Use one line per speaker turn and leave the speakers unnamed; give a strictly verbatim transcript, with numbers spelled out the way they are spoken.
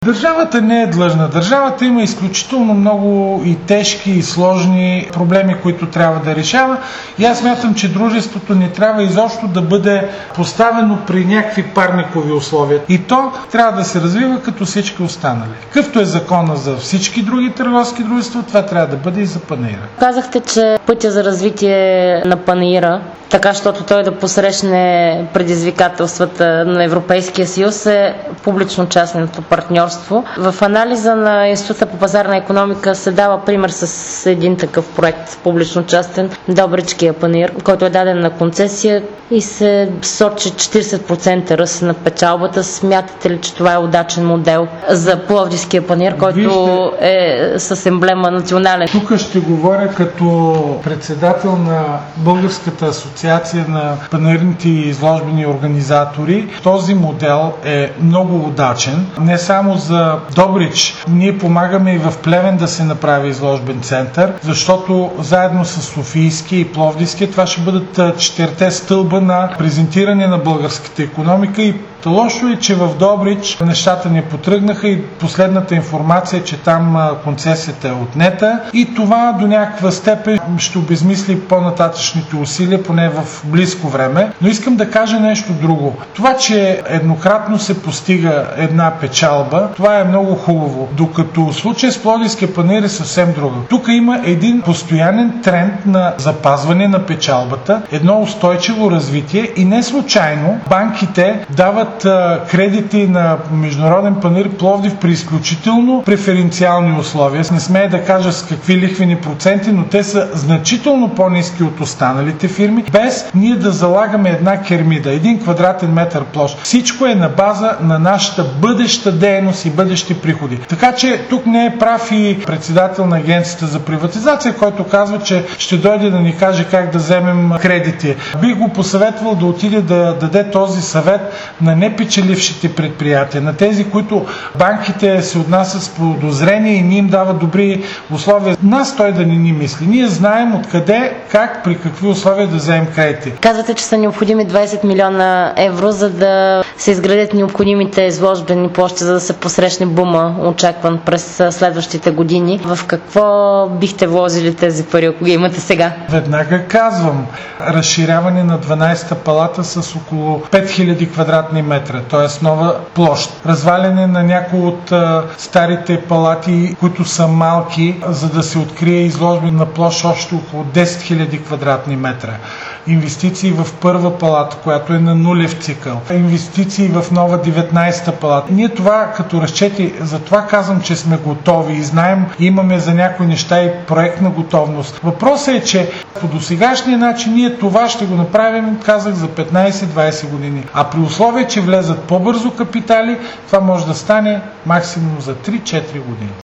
Държавата не е длъжна. Държавата има изключително много и тежки и сложни проблеми, които трябва да решава. И аз смятам, че дружеството не трябва изобщо да бъде поставено при някакви парникови условия. И то трябва да се развива като всички останали. Какъвто е закона за всички други търговски дружества, това трябва да бъде и за Панаира.
Казахте, че пътя за развитие на Панаира, така щото той да посрещне предизвикателствата на Европейския съюз, е публично-частното партньорство. В анализа на Института по пазарна икономика се дава пример с един такъв проект публично-частен, Добричкия панаир, който е даден на концесия и се сочи четирийсет процента ръст на печалбата. Смятате ли, че това е удачен модел за Пловдивския панаир, който Вижте, е с емблема национален?
Тук ще говоря като председател на Българската асоциация на панаирните и изложбени организатори. Този модел е много удачен. Не само за Добрич. Ние помагаме и в Плевен да се направи изложбен център, защото заедно с Софийския и Пловдивския това ще бъдат четирите стълба на презентиране на българската икономика. И лошо е, че в Добрич нещата не потръгнаха и последната информация е, че там концесията е отнета и това до някаква степен ще обезмисли по-нататъчните усилия, поне в близко време. Но искам да кажа нещо друго. Това, че еднократно се постига една печалба, това е много хубаво. Докато случай с Пловдивския панаир е съвсем друго. Тук има един постоянен тренд на запазване на печалбата, едно устойчиво развитие и не случайно банките дават кредити на Международен панаир Пловдив при изключително преференциални условия. Не смея да кажа с какви лихвени проценти, но те са значително по-ниски от останалите фирми, без ние да залагаме една кермида, един квадратен метър площ. Всичко е на база на нашата бъдеща дейност и бъдещи приходи. Така че тук не е прав и председател на Агенцията за приватизация, който казва, че ще дойде да ни каже как да вземем кредити. Бих го посъветвал да отиде да даде този съвет на непечелившите предприятия, на тези, които банките се отнасят с подозрение и ни им дават добри условия. Нас той да не ни мисли. Ние знаем откъде, как, при какви условия да вземем кредити.
Казвате, че са необходими двайсет милиона евро, за да се изградят необходимите изложбени площи, за да се посрещне бума, очакван през следващите години. В какво бихте вложили тези пари, ако ги имате сега?
Веднага казвам. Разширяване на дванайсета палата с около пет хиляди квадратни метра, т.е. нова площ. Разваляне на някои от а, старите палати, които са малки, за да се открие изложбена площ още около десет хиляди квадратни метра. Инвестиции в първа палата, която е на нулев цикъл. Инвестиции в нова деветнайсета палата. Ние това като разчети, затова казвам, че сме готови и знаем, имаме за някои неща и проектна готовност. Въпросът е, че по досегашния начин ние това ще го направим, казах, за петнайсет-двайсет години. А при условие, че влезат по-бързо капитали, това може да стане максимум за три-четири години.